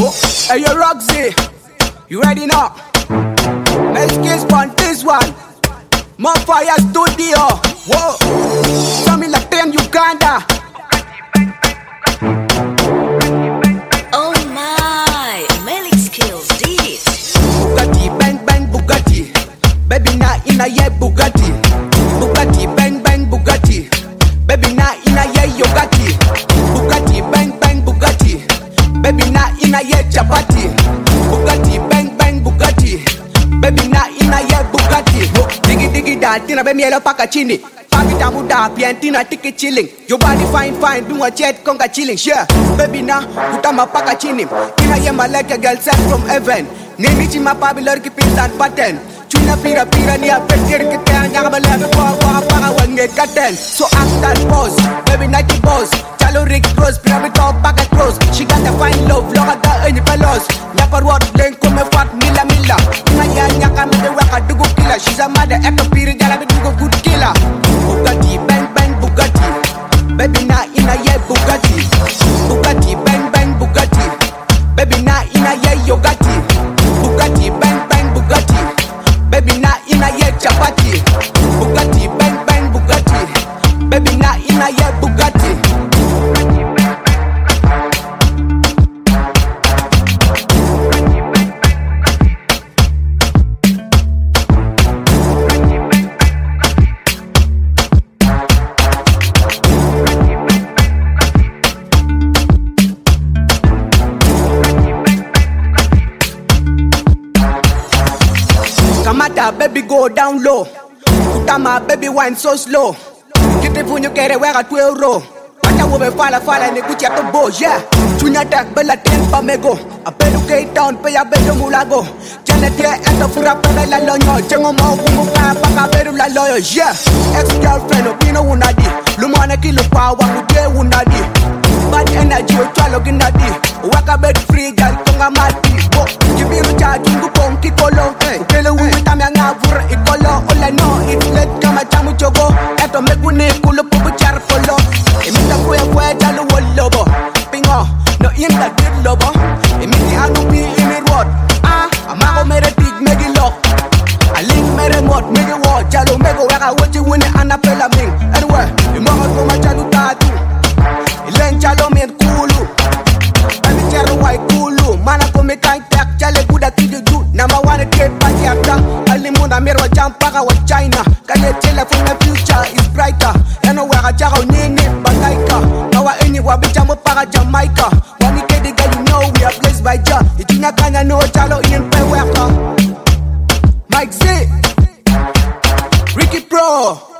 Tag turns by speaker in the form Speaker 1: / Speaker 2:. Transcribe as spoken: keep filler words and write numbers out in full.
Speaker 1: Hey, yo, Roxy, you ready now? Let's kiss on this one. More fire studio. Whoa, tell me like ten Uganda.
Speaker 2: Oh my, Melik Skills did it.
Speaker 1: Bugatti, bang bang Bugatti. Baby na ina ye Bugatti. Bugatti, bang bang Bugatti. Baby na ina ye yogati. Bugatti, bang bang Bugatti. Baby na ina ye chapati. Bugatti, bang bang Bugatti. Baby na ina ye Bugatti. Digi digi da tina be mielo paka chini. Papi tamu da piantina tiki chilling. Your body fine fine, do a jet conga chilling. Sure, baby na utama paka chini. Ina ye malaka girl sent from heaven. Nemi chima papi lorki pintan paten. Chuna pira pira ni a petir kita nyanga malaka kwa kwa paka wange katen. So act that boss, baby Nike boss. Chalo Rick Rose, pira me talk back at close. She got the fine love, loga da any pelos. Nyapa what blank come fat mila mila. Ina ya nyaka me de waka dugu killer. She's a mother echo pira jala me dugu good killer. Bugatti, bang bang Bugatti. Baby na ina ye Bugatti. Bugatti, bang bang Bugatti. Baby na ina ye yogati. Bugatti, bang bang Bugatti. Baby na ina ye chapati. Bugatti, bang bang Bugatti. Baby na ina ye Bugatti. Kamata, baby, go down low. Utama, baby, wine so slow. Get the phone, you get it, where at twelve row. Mata wo be fala fala ne kuchi ato bo, yeah. Chunya tak bela tempa mego. A bedu gate down, pe ya bedu mulago. Jana tia ento fura pe la lonyo. Jengo mo kumu pa pa ka bedu la loyo, yeah. Ex-girlfriend, opino unadi. Lumane kilu pa wangu de unadi. Bad energy, o chalo ginadi. Waka bed free, gal konga mati. Jibiru cha jungu pong kikolo. Ukele uwe tamya ngavura ikolo. All I know it's late kama chamu chogo. Eto megune kulo pupu char polo. Imita kuya kuya jalo wolobo. Pingo, no inta did lobo. Imiti anu pi ini road. Ah, amago mere tig megi lock. A link mere mod megi wall. Jalo mego waka wachi wini anapela ming. Anyway, imongo kuma jalo tatu. Ilen jalo men kulu. Ami chero wai kulu. Mana kome kain tek jale buda kidi ju. Number one get party after. Alimuna mero jampaka wa China. Kanye chela from the future is brighter. Eno waka jago nini bagaika. Kawa eni wabicha mo para Jamaica. Wani kedi girl you know we are blessed by Jah. Itinya kanya no jalo in pe weka. Mike Z, Ricky Pro.